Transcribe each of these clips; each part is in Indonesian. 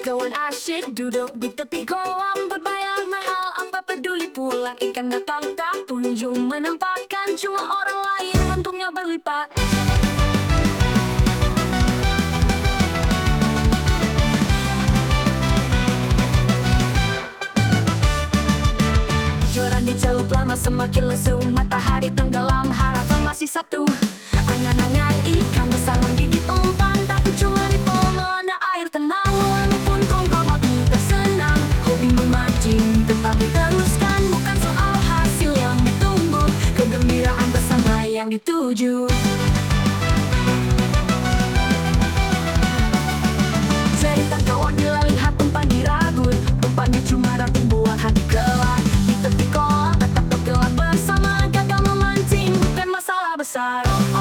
Kawan asyik duduk di tepi kolam, berbayar mahal, apa peduli pula ikan datang tak kunjung menampakkan, cuma orang lain untungnya berlipat. Joran dicelup lama semakin lesu, matahari tenggelam, harapan masih satu. Angan-angan ikan besar menggigit umpan, tapi cuma di pemanah air tenang. Walaupun kongkong tak senang, hobi memancing tetap diteruskan. Bukan soal hasil yang ditunggu, kegembiraan bersama yang dituju. Cerita kawan bila lihat umpan diragut, umpannya cuma ranting buat hati kelak. Di tepi kolam tetap bergelar bersama, gagal memancing bukan masalah besar.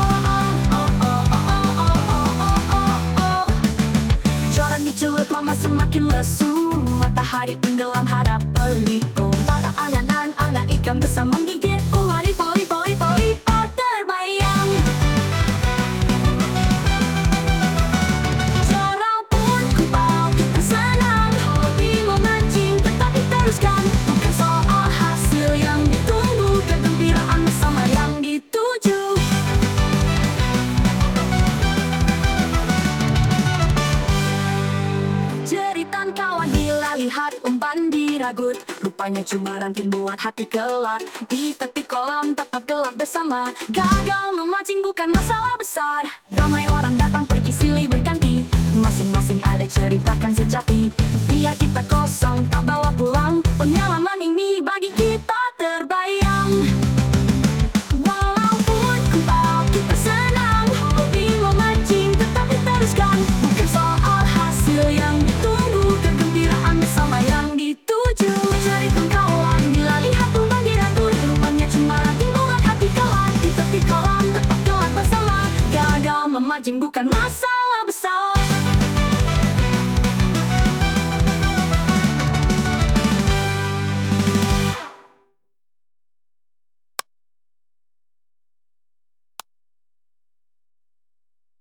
Joran dicelup lama semakin lesu, matahari tenggelam hadap berliung. Para angan-angan ikan besar menggigit, poli terbayang. Joran pun kupau kita senang, hobi memancing tetap diteruskan. Bukan soal hasil yang ditunggu, kegembiraan bersama yang dituju. Jeritan kawan bila lihat umpan diragut, rupanya cuma ranting buat hati kelak. Di tepi kolam tetap gelap bersama, gagal memancing bukan masalah besar. Ramai orang datang pergi silih berganti, masing-masing ada ceritakan sejati. Biar kita kosong tak bawa pulang, pengalaman ini bagi kita terbayang. Walaupun kupau kita senang, hobi memancing tetap diteruskan. Bukan soal hasil yang ditunggu, kegembiraan bersama yang dituju. Cerita kawan bila lihat umpan diragut, rupanya cuma ranting buat hati kelak. Di tepi kolam tetap gelap bersama, gagal memancing bukan masalah